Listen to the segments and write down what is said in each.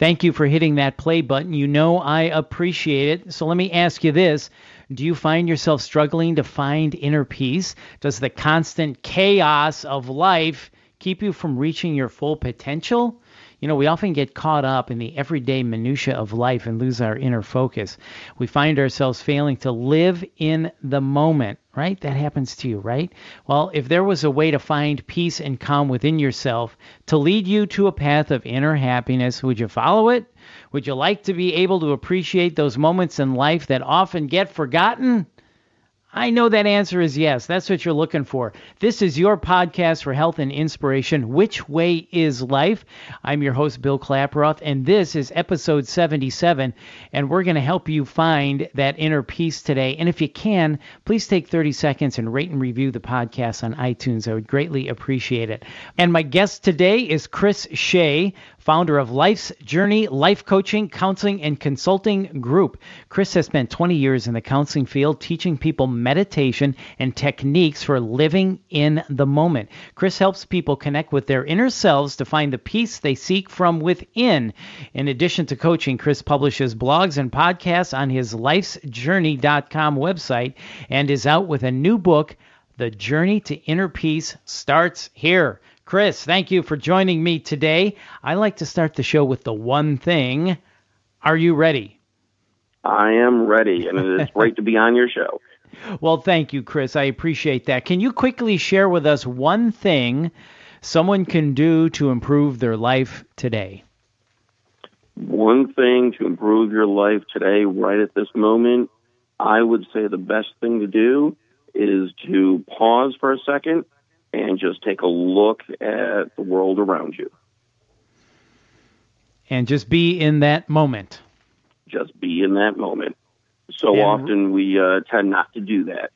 Thank you for hitting that play button. You know I appreciate it. So let me ask you this. Do you find yourself struggling to find inner peace? Does the constant chaos of life keep you from reaching your full potential? You know, we often get caught up in the everyday minutia of life and lose our inner focus. We find ourselves failing to live in the moment, right? That happens to you, right? Well, if there was a way to find peace and calm within yourself to lead you to a path of inner happiness, would you follow it? Would you like to be able to appreciate those moments in life that often get forgotten? I know that answer is yes. That's what you're looking for. This is your podcast for health and inspiration. Which Way is Life? I'm your host, Bill Klaproth, and this is episode 77, and we're going to help you find that inner peace today. And if you can, please take 30 seconds and rate and review the podcast on iTunes. I would greatly appreciate it. And my guest today is Chris Shea, founder of Life's Journey Life Coaching, Counseling, and Consulting Group. Chris has spent 20 years in the counseling field teaching people meditation and techniques for living in the moment. Chris helps people connect with their inner selves to find the peace they seek from within. In addition to coaching, Chris publishes blogs and podcasts on his lifesjourney.com website and is out with a new book, The Journey to Inner Peace Starts Here. Chris, thank you for joining me today. I like to start the show with the one thing. Are you ready? I am ready, and it is great to be on your show. Well, thank you, Chris. I appreciate that. Can you quickly share with us one thing someone can do to improve their life today? One thing to improve your life today, right at this moment, I would say the best thing to do is to pause for a second and just take a look at the world around you. And just be in that moment. Just be in that moment. So often we tend not to do that.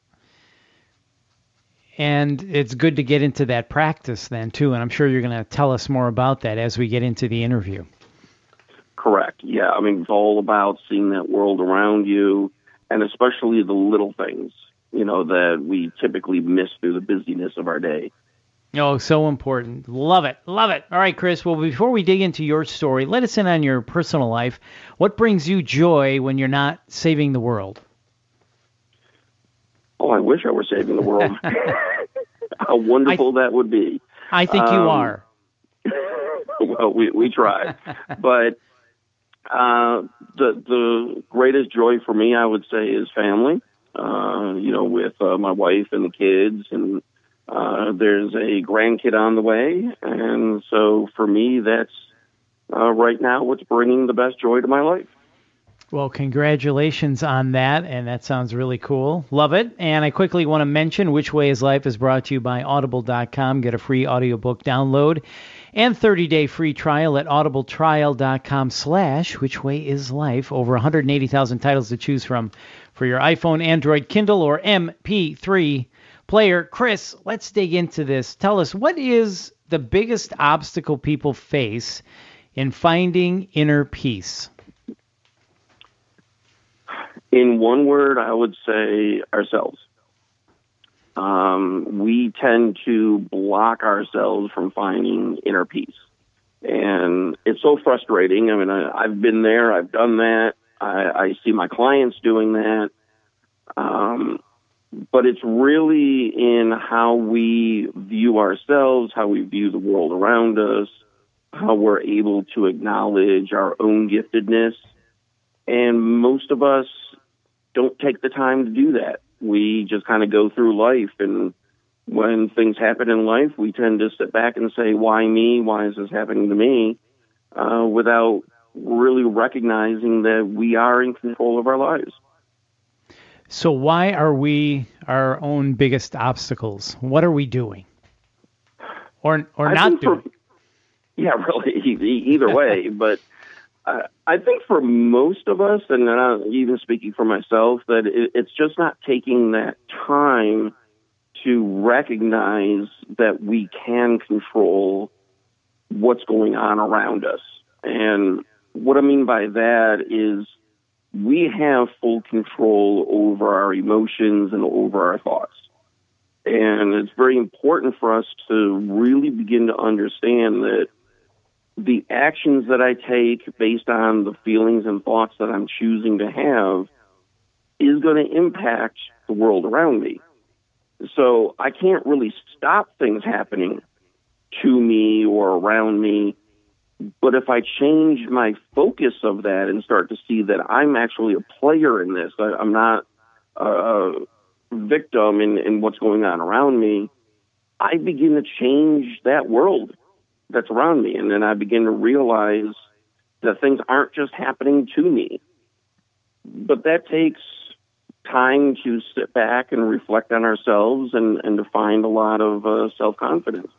And it's good to get into that practice then, too. And I'm sure you're going to tell us more about that as we get into the interview. Correct. Yeah. I mean, it's all about seeing that world around you, and especially the little things, you know, that we typically miss through the busyness of our day. Oh, so important. Love it. Love it. All right, Chris. Well, before we dig into your story, let us in on your personal life. What brings you joy when you're not saving the world? Oh, I wish I were saving the world. How wonderful that would be. I think you are. Well, we try. But the greatest joy for me, I would say, is family. With my wife and the kids, and there's a grandkid on the way. And so for me, that's right now what's bringing the best joy to my life. Well, congratulations on that, and that sounds really cool. Love it. And I quickly want to mention Which Way is Life is brought to you by Audible.com. Get a free audiobook download and 30-day free trial at audibletrial.com/whichwayislife. Over 180,000 titles to choose from for your iPhone, Android, Kindle, or MP3 player. Chris, let's dig into this. Tell us, what is the biggest obstacle people face in finding inner peace? In one word, I would say ourselves. We tend to block ourselves from finding inner peace. And it's so frustrating. I mean, I've been there. I've done that. I see my clients doing that. But it's really in how we view ourselves, how we view the world around us, how we're able to acknowledge our own giftedness. And most of us don't take the time to do that. We just kind of go through life, and when things happen in life, we tend to sit back and say, why me? Why is this happening to me? Without really recognizing that we are in control of our lives. So why are we our own biggest obstacles? What are we doing? Or not doing? Yeah, really, either way. But I think for most of us, and even speaking for myself, that it's just not taking that time to recognize that we can control what's going on around us. And what I mean by that is we have full control over our emotions and over our thoughts. And it's very important for us to really begin to understand that the actions that I take based on the feelings and thoughts that I'm choosing to have is going to impact the world around me. So I can't really stop things happening to me or around me. But if I change my focus of that and start to see that I'm actually a player in this, I'm not a victim in what's going on around me, I begin to change that world that's around me. And then I begin to realize that things aren't just happening to me. But that takes time to sit back and reflect on ourselves and to find a lot of self-confidence.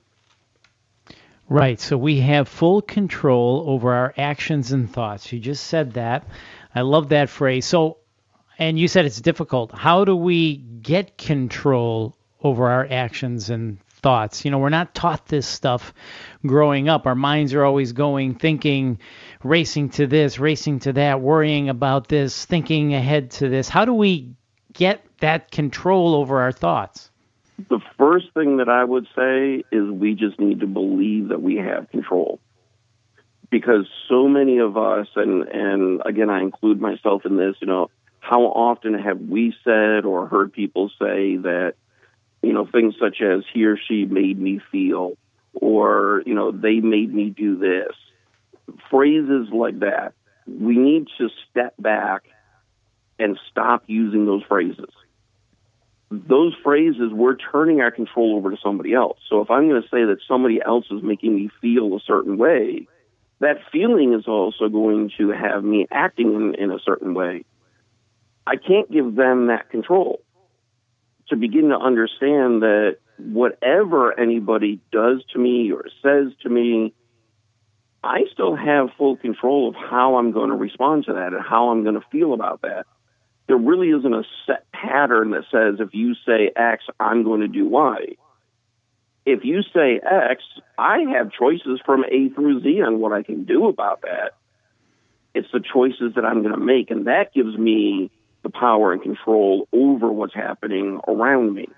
Right. So we have full control over our actions and thoughts. You just said that. I love that phrase. So, and you said it's difficult. How do we get control over our actions and thoughts? You know, we're not taught this stuff growing up. Our minds are always going, thinking, racing to this, racing to that, worrying about this, thinking ahead to this. How do we get that control over our thoughts? The first thing that I would say is we just need to believe that we have control. Because so many of us, and again, I include myself in this, you know, how often have we said or heard people say that, you know, things such as he or she made me feel, or, you know, they made me do this. Phrases like that. We need to step back and stop using those phrases. Those phrases, we're turning our control over to somebody else. So if I'm going to say that somebody else is making me feel a certain way, that feeling is also going to have me acting in a certain way. I can't give them that control. To begin to understand that whatever anybody does to me or says to me, I still have full control of how I'm going to respond to that and how I'm going to feel about that. There really isn't a set pattern that says if you say X, I'm going to do Y. If you say X, I have choices from A through Z on what I can do about that. It's the choices that I'm going to make, and that gives me the power and control over what's happening around me.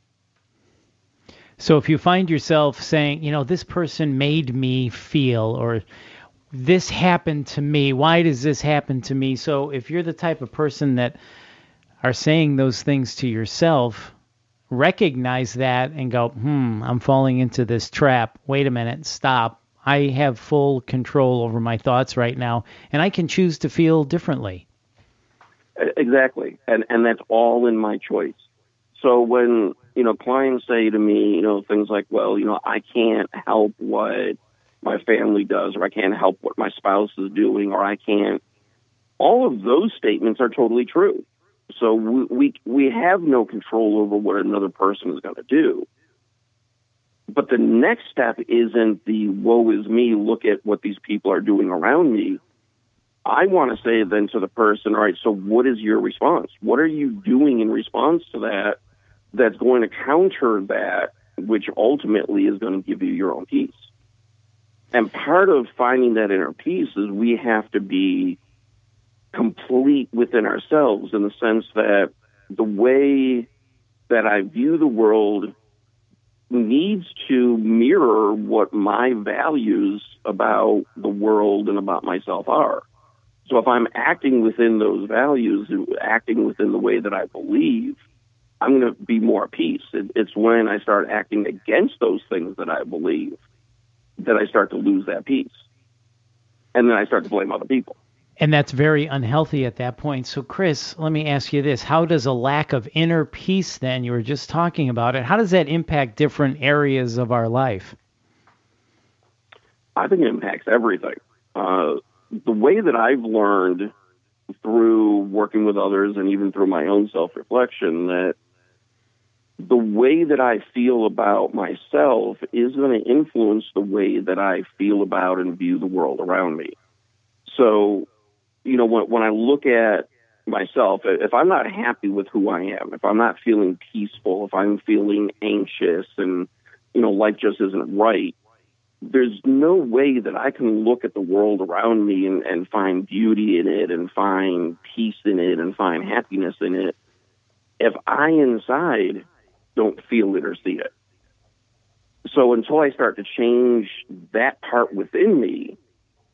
So if you find yourself saying, you know, this person made me feel, or this happened to me, why does this happen to me? So if you're the type of person that are saying those things to yourself, recognize that and go, I'm falling into this trap. Wait a minute, stop. I have full control over my thoughts right now, and I can choose to feel differently. Exactly. And that's all in my choice. So when, you know, clients say to me, you know, things like, well, you know, I can't help what my family does, or I can't help what my spouse is doing, or I can't, all of those statements are totally true. So we have no control over what another person is going to do. But the next step isn't the woe is me, look at what these people are doing around me. I want to say then to the person, all right, so what is your response? What are you doing in response to that that's going to counter that, which ultimately is going to give you your own peace? And part of finding that inner peace is we have to be complete within ourselves, in the sense that the way that I view the world needs to mirror what my values about the world and about myself are. So if I'm acting within those values, acting within the way that I believe, I'm going to be more at peace. It's when I start acting against those things that I believe that I start to lose that peace. And then I start to blame other people. And that's very unhealthy at that point. So, Chris, let me ask you this. How does a lack of inner peace, then, you were just talking about it, how does that impact different areas of our life? I think it impacts everything. The way that I've learned through working with others and even through my own self-reflection, that the way that I feel about myself is going to influence the way that I feel about and view the world around me. So, you know, when I look at myself, if I'm not happy with who I am, if I'm not feeling peaceful, if I'm feeling anxious and, you know, life just isn't right, there's no way that I can look at the world around me and find beauty in it and find peace in it and find happiness in it if I inside don't feel it or see it. So until I start to change that part within me,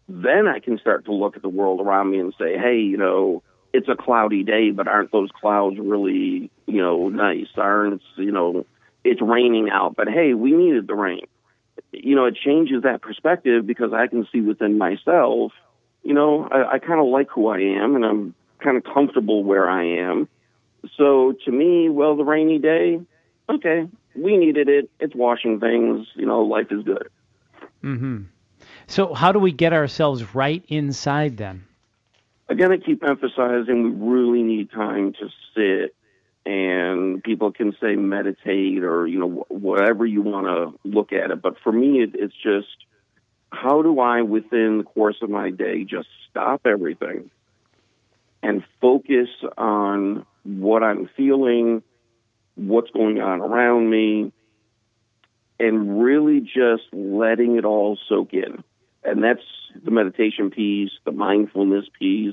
then I can start to look at the world around me and say, hey, it's a cloudy day, but aren't those clouds really, nice? Aren't, it's raining out, but hey, we needed the rain. It changes that perspective because I can see within myself, I kind of like who I am and I'm kind of comfortable where I am. So to me, well, the rainy day, okay, we needed it. It's washing things, life is good. Mm-hmm. So how do we get ourselves right inside then? Again, I keep emphasizing we really need time to sit, and people can say meditate or, whatever you want to look at it. But for me, it's just, how do I, within the course of my day, just stop everything and focus on what I'm feeling, what's going on around me, and really just letting it all soak in. And that's the meditation piece, the mindfulness piece.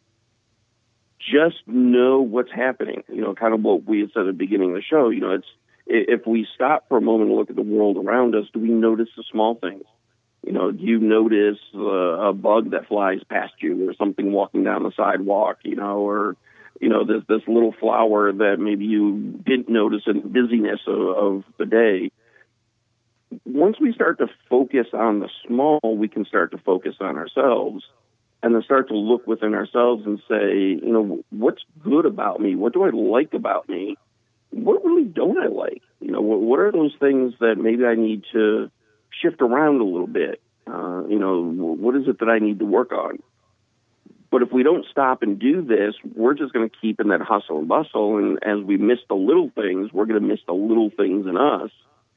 Just know what's happening. Kind of what we had said at the beginning of the show. It's, if we stop for a moment and look at the world around us, do we notice the small things? Do you notice a bug that flies past you, or something walking down the sidewalk, or this little flower that maybe you didn't notice in the busyness of the day. Once we start to focus on the small, we can start to focus on ourselves and then start to look within ourselves and say, what's good about me? What do I like about me? What really don't I like? What are those things that maybe I need to shift around a little bit? What is it that I need to work on? But if we don't stop and do this, we're just going to keep in that hustle and bustle. And as we miss the little things, we're going to miss the little things in us.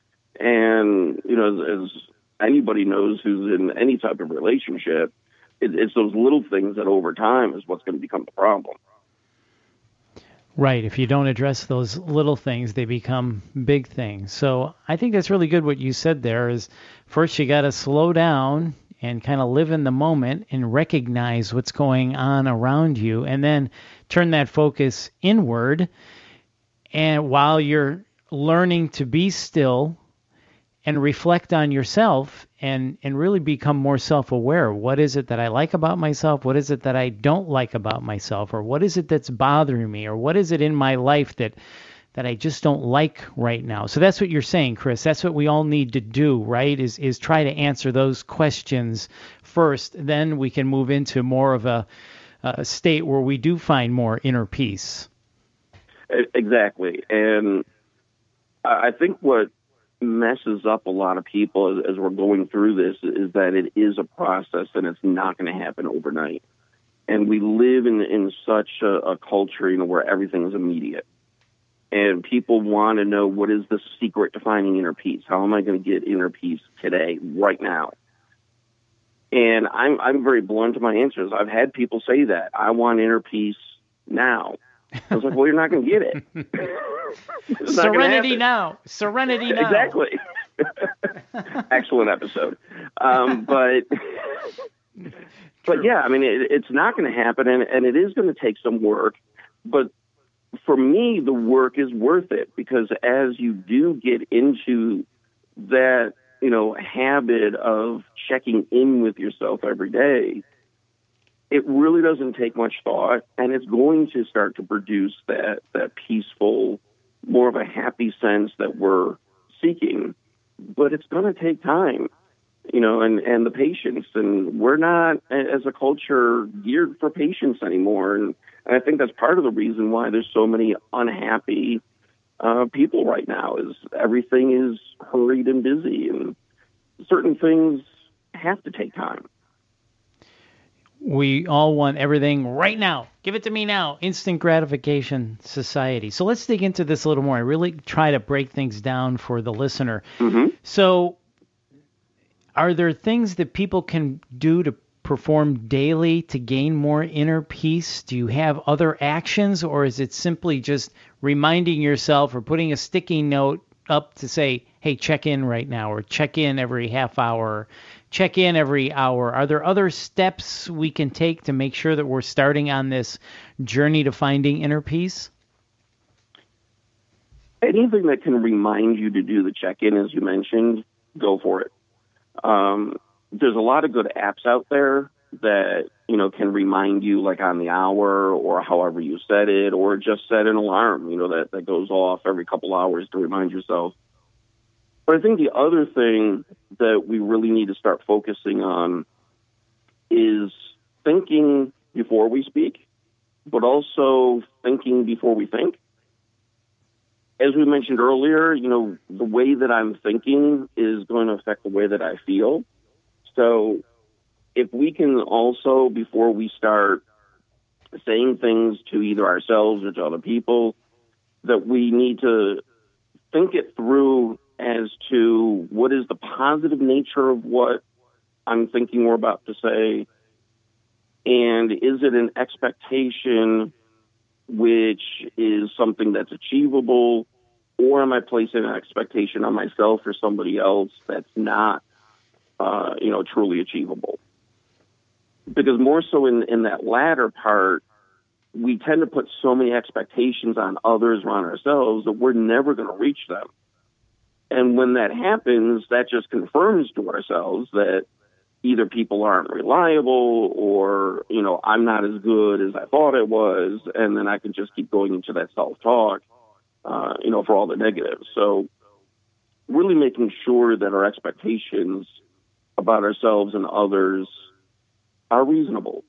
And, as anybody knows who's in any type of relationship, it's those little things that over time is what's going to become the problem. Right. If you don't address those little things, they become big things. So I think that's really good what you said there is first you got to slow down and kind of live in the moment and recognize what's going on around you, and then turn that focus inward. And while you're learning to be still and reflect on yourself and really become more self-aware. What is it that I like about myself? What is it that I don't like about myself? Or what is it that's bothering me? Or what is it in my life that I just don't like right now? So that's what you're saying, Chris. That's what we all need to do, right? Is try to answer those questions first. Then we can move into more of a state where we do find more inner peace. Exactly. And I think what messes up a lot of people as we're going through this is that it is a process and it's not going to happen overnight. And we live in such a culture, where everything is immediate. And people want to know, what is the secret to finding inner peace? How am I going to get inner peace today, right now? And I'm very blunt to my answers. I've had people say that. I want inner peace now. I was like, well, you're not going to get it. Serenity now. Serenity now. Exactly. Excellent episode. But yeah, it's not going to happen, and it is going to take some work. But for me, the work is worth it, because as you do get into that, habit of checking in with yourself every day, it really doesn't take much thought, and it's going to start to produce that peaceful, more of a happy sense that we're seeking. But it's going to take time, and the patience. And we're not, as a culture, geared for patience anymore. And I think that's part of the reason why there's so many unhappy people right now, is everything is hurried and busy, and certain things have to take time. We all want everything right now. Give it to me now. Instant gratification society. So let's dig into this a little more. I really try to break things down for the listener. Mm-hmm. So are there things that people can do to perform daily to gain more inner peace? Do you have other actions, or is it simply just reminding yourself or putting a sticky note up to say, hey, check in right now, or check in every half hour, check in every hour? Are there other steps we can take to make sure that we're starting on this journey to finding inner peace? Anything that can remind you to do the check-in, as you mentioned, go for it. there's a lot of good apps out there that, can remind you like on the hour or however you set it, or just set an alarm, that goes off every couple hours to remind yourself. But I think the other thing that we really need to start focusing on is thinking before we speak, but also thinking before we think. As we mentioned earlier, the way that I'm thinking is going to affect the way that I feel. So if we can also, before we start saying things to either ourselves or to other people, that we need to think it through as to what is the positive nature of what I'm thinking we're about to say, and is it an expectation which is something that's achievable, or am I placing an expectation on myself or somebody else that's not, truly achievable? Because more so in that latter part, we tend to put so many expectations on others or on ourselves that we're never going to reach them. And when that happens, that just confirms to ourselves that either people aren't reliable or, I'm not as good as I thought I was. And then I can just keep going into that self-talk, for all the negatives. So really making sure that our expectations about ourselves and others are reasonable.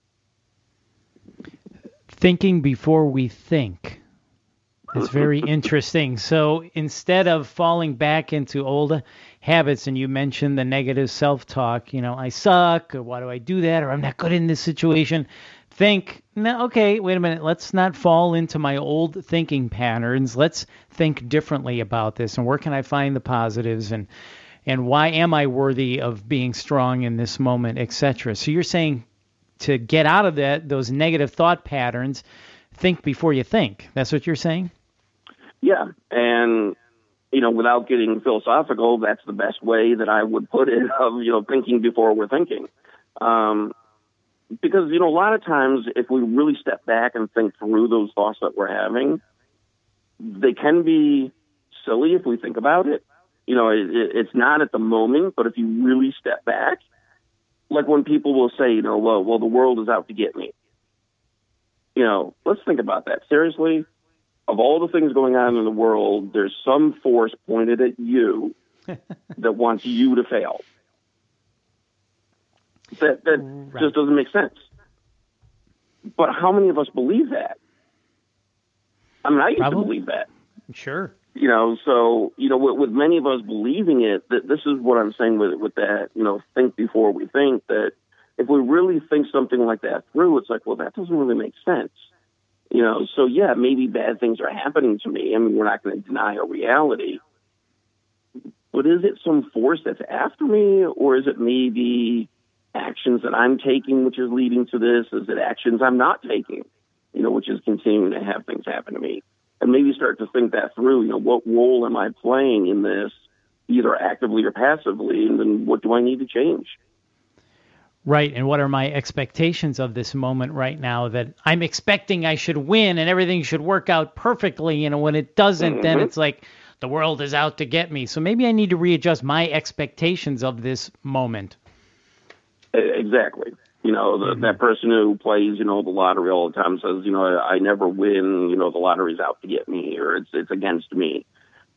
Thinking before we think. It's very interesting. So instead of falling back into old habits, and you mentioned the negative self-talk, I suck, or why do I do that, or I'm not good in this situation, think, no, okay, wait a minute, let's not fall into my old thinking patterns. Let's think differently about this, and where can I find the positives, and why am I worthy of being strong in this moment, etc. So you're saying to get out of those negative thought patterns, think before you think. That's what you're saying? Yeah, and, without getting philosophical, that's the best way that I would put it of, thinking before we're thinking. Because, a lot of times if we really step back and think through those thoughts that we're having, they can be silly if we think about it. It's not at the moment, but if you really step back, like when people will say, well, the world is out to get me. Let's think about that. Seriously, of all the things going on in the world, there's some force pointed at you that wants you to fail. That right. Just doesn't make sense. But how many of us believe that? I mean, I used to believe that. Sure. So, with many of us believing it, that this is what I'm saying with that, think before we think, that if we really think something like that through, it's like, well, that doesn't really make sense. So yeah, maybe bad things are happening to me. I mean, we're not going to deny a reality. But is it some force that's after me, or is it maybe actions that I'm taking which is leading to this? Is it actions I'm not taking, which is continuing to have things happen to me? And maybe start to think that through, what role am I playing in this, either actively or passively, and then what do I need to change? Right, and what are my expectations of this moment right now, that I'm expecting I should win and everything should work out perfectly, when it doesn't, then it's like the world is out to get me. So maybe I need to readjust my expectations of this moment. Exactly. That person who plays, the lottery all the time says, I never win, the lottery's out to get me, or it's against me.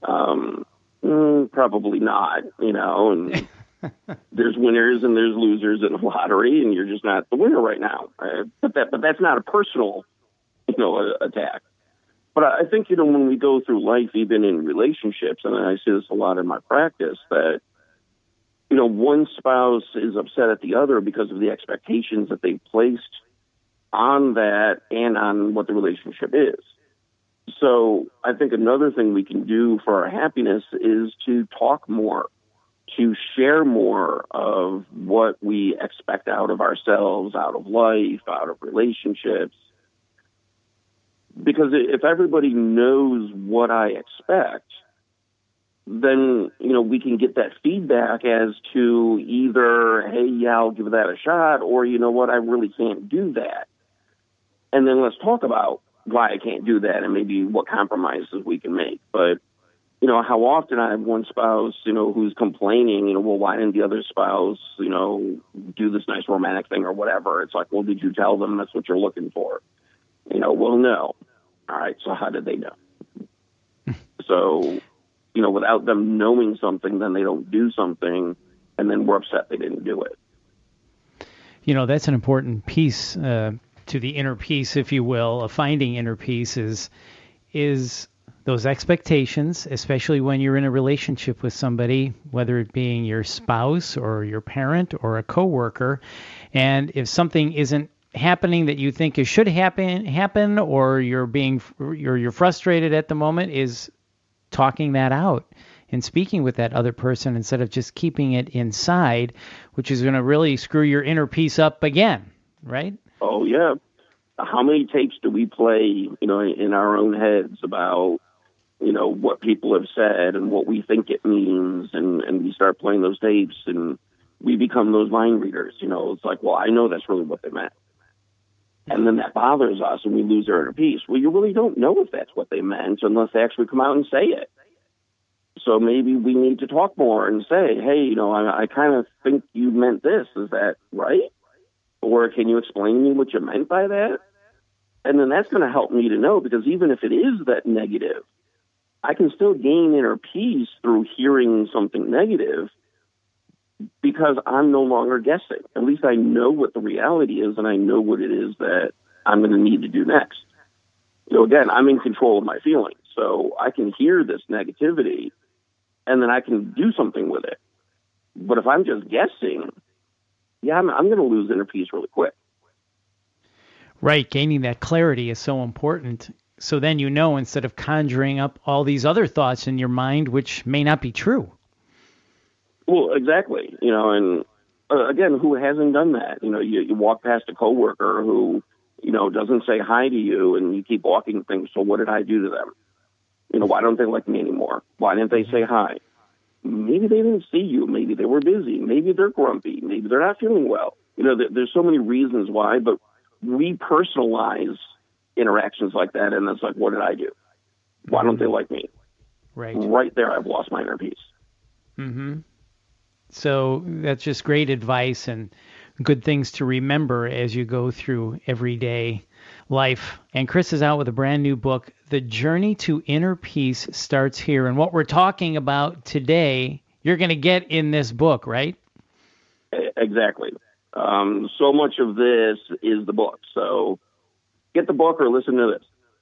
Probably not, and there's winners and there's losers in the lottery, and you're just not the winner right now. But that's not a personal, attack. But I think, when we go through life, even in relationships, and I see this a lot in my practice, that, one spouse is upset at the other because of the expectations that they placed on that and on what the relationship is. So I think another thing we can do for our happiness is to talk more, to share more of what we expect out of ourselves, out of life, out of relationships. Because if everybody knows what I expect, then, we can get that feedback as to either, hey, yeah, I'll give that a shot, or, what, I really can't do that. And then let's talk about why I can't do that and maybe what compromises we can make. But how often I have one spouse, who's complaining, well, why didn't the other spouse, do this nice romantic thing or whatever? It's like, well, did you tell them that's what you're looking for? Well, no. All right, so how did they know? So, without them knowing something, then they don't do something, and then we're upset they didn't do it. That's an important piece to the inner peace, if you will, of finding inner peace is those expectations, especially when you're in a relationship with somebody, whether it being your spouse or your parent or a coworker. And if something isn't happening that you think it should happen, or you're frustrated at the moment, is talking that out and speaking with that other person instead of just keeping it inside, which is going to really screw your inner peace up again, right? Oh, yeah. How many tapes do we play, in our own heads about, what people have said and what we think it means, and we start playing those tapes and we become those mind readers. It's like, well, I know that's really what they meant. And then that bothers us and we lose our inner peace. Well, you really don't know if that's what they meant unless they actually come out and say it. So maybe we need to talk more and say, hey, I kind of think you meant this. Is that right? Or can you explain to me what you meant by that? And then that's going to help me to know, because even if it is that negative, I can still gain inner peace through hearing something negative because I'm no longer guessing. At least I know what the reality is, and I know what it is that I'm going to need to do next. Again, I'm in control of my feelings, so I can hear this negativity, and then I can do something with it. But if I'm just guessing, I'm going to lose inner peace really quick. Right. Gaining that clarity is so important. So then instead of conjuring up all these other thoughts in your mind, which may not be true. Well, exactly. And again, who hasn't done that? You walk past a coworker who, doesn't say hi to you, and you keep walking things. So what did I do to them? Why don't they like me anymore? Why didn't they say hi? Maybe they didn't see you. Maybe they were busy. Maybe they're grumpy. Maybe they're not feeling well. There's so many reasons why, but we personalize interactions like that, and it's like, what did I do? Why don't they like me? Right there, I've lost my inner peace. Mm-hmm. So that's just great advice and good things to remember as you go through everyday life. And Chris is out with a brand new book, The Journey to Inner Peace Starts Here. And what we're talking about today, you're going to get in this book, right? Exactly. So much of this is the book. So get the book or listen to this.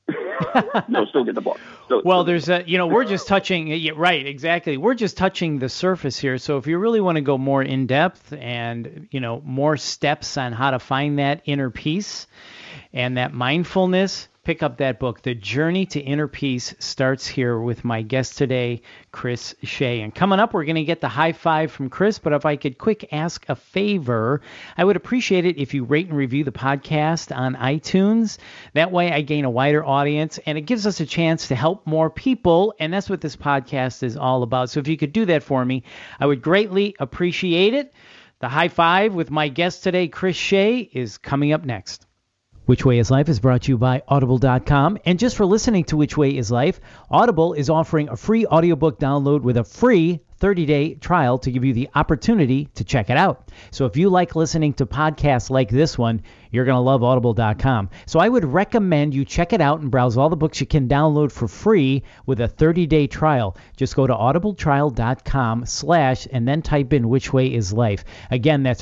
No, still get the book. There's we're just touching, right, exactly. We're just touching the surface here. So if you really want to go more in depth and, more steps on how to find that inner peace and that mindfulness, pick up that book. The Journey to Inner Peace Starts Here with my guest today, Chris Shea. And coming up, we're going to get the high five from Chris. But if I could quick ask a favor, I would appreciate it if you rate and review the podcast on iTunes. That way I gain a wider audience and it gives us a chance to help more people. And that's what this podcast is all about. So if you could do that for me, I would greatly appreciate it. The high five with my guest today, Chris Shea, is coming up next. Which Way is Life is brought to you by Audible.com. And just for listening to Which Way is Life, Audible is offering a free audiobook download with a free 30-day trial to give you the opportunity to check it out. So if you like listening to podcasts like this one, you're going to love Audible.com. So I would recommend you check it out and browse all the books you can download for free with a 30-day trial. Just go to audibletrial.com/ and then type in Which Way is Life. Again, that's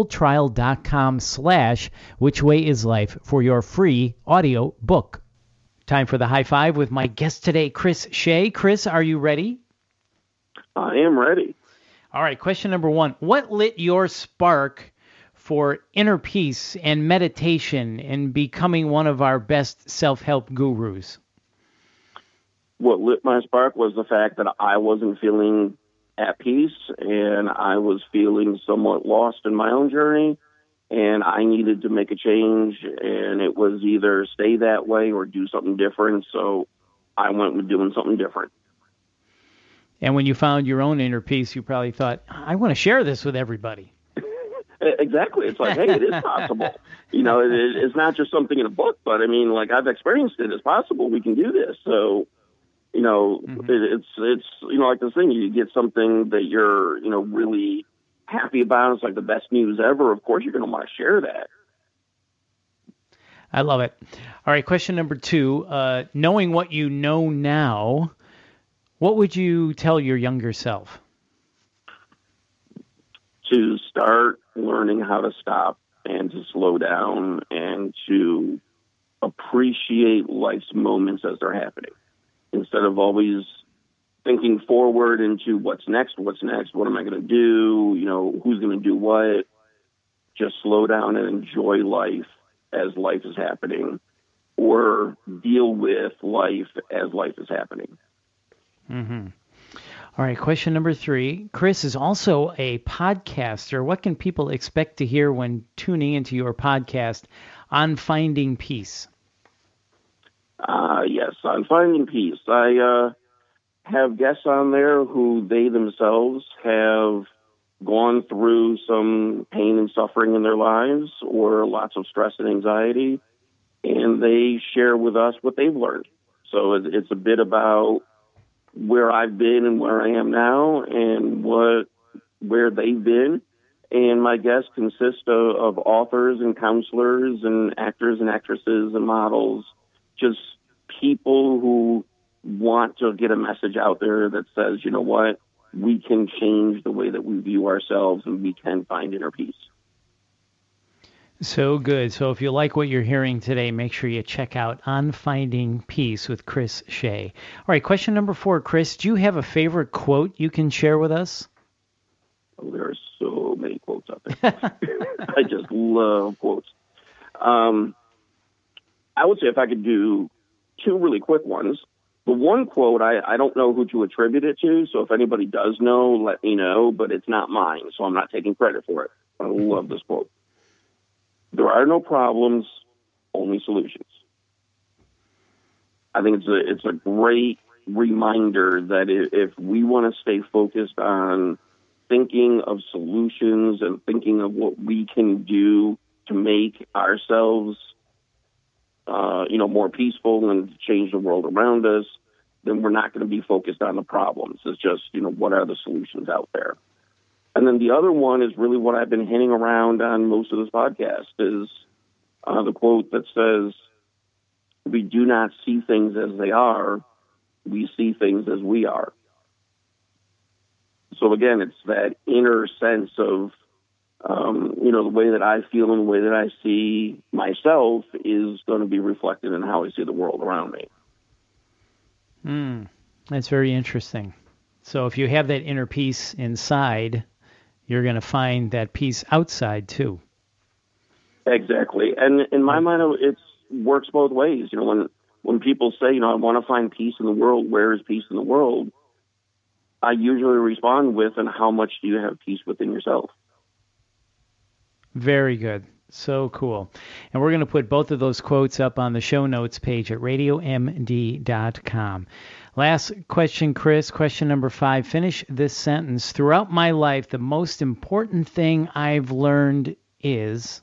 audibletrial.com/ Which Way is Life for your free audio book. Time for the high five with my guest today, Chris Shea. Chris, are you ready? I am ready. All right, question number one. What lit your spark for inner peace and meditation and becoming one of our best self-help gurus? What lit my spark was the fact that I wasn't feeling at peace and I was feeling somewhat lost in my own journey, and I needed to make a change, and it was either stay that way or do something different, so I went with doing something different. And when you found your own inner peace, you probably thought, I want to share this with everybody. Exactly. It's like, hey, it is possible. It's not just something in a book, but I mean, like, I've experienced it. It's possible we can do this. So, It's like this thing. You get something that you're really happy about. It's like the best news ever. Of course, you're going to want to share that. I love it. All right, question number 2. Knowing what you know now, what would you tell your younger self? To start learning how to stop and to slow down and to appreciate life's moments as they're happening, instead of always thinking forward into what's next, what am I going to do, who's going to do what. Just slow down and enjoy life as life is happening, or deal with life as life is happening. Mm-hmm. All right, question number 3. Chris is also a podcaster. What can people expect to hear when tuning into your podcast on Finding Peace? Yes, on Finding Peace. I have guests on there who they themselves have gone through some pain and suffering in their lives, or lots of stress and anxiety, and they share with us what they've learned. So it's a bit about where I've been and where I am now, and where they've been. And my guests consist of authors and counselors and actors and actresses and models, just people who want to get a message out there that says, you know what, we can change the way that we view ourselves and we can find inner peace. So good. So if you like what you're hearing today, make sure you check out On Finding Peace with Chris Shea. All right, question number 4. Chris, do you have a favorite quote you can share with us? Oh, there are so many quotes out there. I just love quotes. I would say if I could do 2 really quick ones. The one quote, I don't know who to attribute it to, so if anybody does know, let me know, but it's not mine, so I'm not taking credit for it. I love this quote. There are no problems, only solutions. I think it's a great reminder that if we want to stay focused on thinking of solutions and thinking of what we can do to make ourselves, more peaceful and to change the world around us, then we're not going to be focused on the problems. It's just, what are the solutions out there? And then the other one is really what I've been hinting around on most of this podcast is the quote that says, we do not see things as they are, we see things as we are. So again, it's that inner sense of, the way that I feel and the way that I see myself is going to be reflected in how I see the world around me. That's very interesting. So if you have that inner peace inside, you're going to find that peace outside too. Exactly. And in my mind, it works both ways. When people say, I want to find peace in the world, where is peace in the world? I usually respond with, and how much do you have peace within yourself? Very good. So cool. And we're going to put both of those quotes up on the show notes page at radiomd.com. Last question, Chris. Question number 5. Finish this sentence. Throughout my life, the most important thing I've learned is...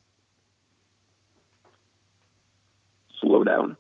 slow down.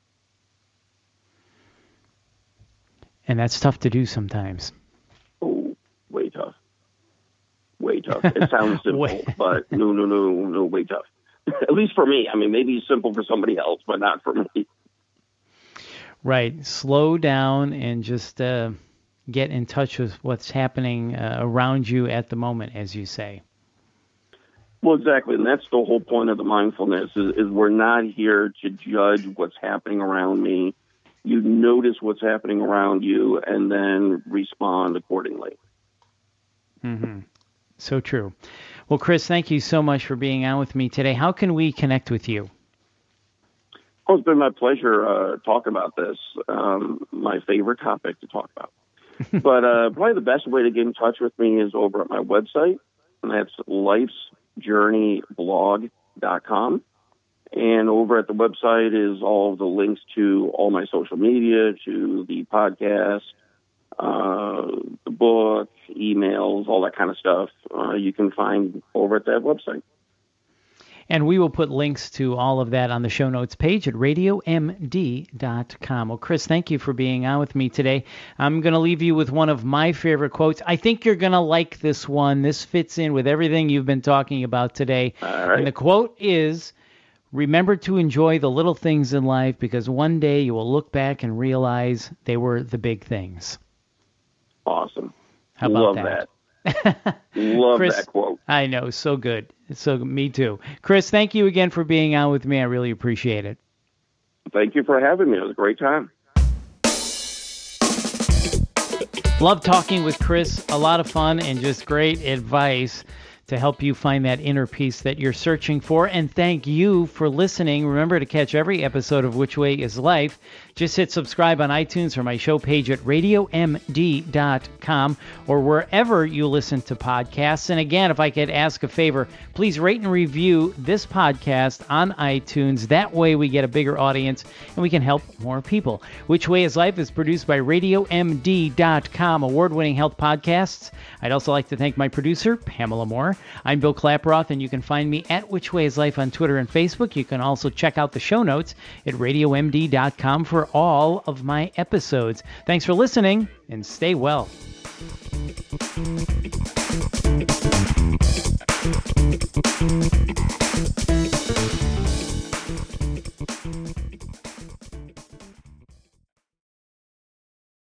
And that's tough to do sometimes. Oh, way tough. Way tough. It sounds simple, but no, way tough. At least for me. I mean, maybe it's simple for somebody else, but not for me. Right. Slow down and just get in touch with what's happening around you at the moment, as you say. Well, exactly. And that's the whole point of the mindfulness is we're not here to judge what's happening around me. You notice what's happening around you and then respond accordingly. Mm-hmm. So true. Well, Chris, thank you so much for being on with me today. How can we connect with you? Oh, it's been my pleasure talking about this. My favorite topic to talk about. But probably the best way to get in touch with me is over at my website, and that's lifesjourneyblog.com. And over at the website is all of the links to all my social media, to the podcast, the book, emails, all that kind of stuff. You can find over at that website. And we will put links to all of that on the show notes page at radiomd.com. Well, Chris, thank you for being on with me today. I'm going to leave you with one of my favorite quotes. I think you're going to like this one. This fits in with everything you've been talking about today. All right. And the quote is, remember to enjoy the little things in life because one day you will look back and realize they were the big things. Awesome. How about Love that? Love Chris, that quote. I know, so good. So me too. Chris, thank you again for being on with me. I really appreciate it. Thank you for having me. It was a great time. Love talking with Chris. A lot of fun and just great advice to help you find that inner peace that you're searching for. And thank you for listening. Remember to catch every episode of Which Way is Life. Just hit subscribe on iTunes or my show page at radiomd.com or wherever you listen to podcasts. And again, if I could ask a favor, please rate and review this podcast on iTunes. That way we get a bigger audience and we can help more people. Which Way is Life is produced by radiomd.com, award-winning health podcasts. I'd also like to thank my producer, Pamela Moore. I'm Bill Klaproth, and you can find me at Which Way is Life on Twitter and Facebook. You can also check out the show notes at radiomd.com for all of my episodes. Thanks for listening, and stay well.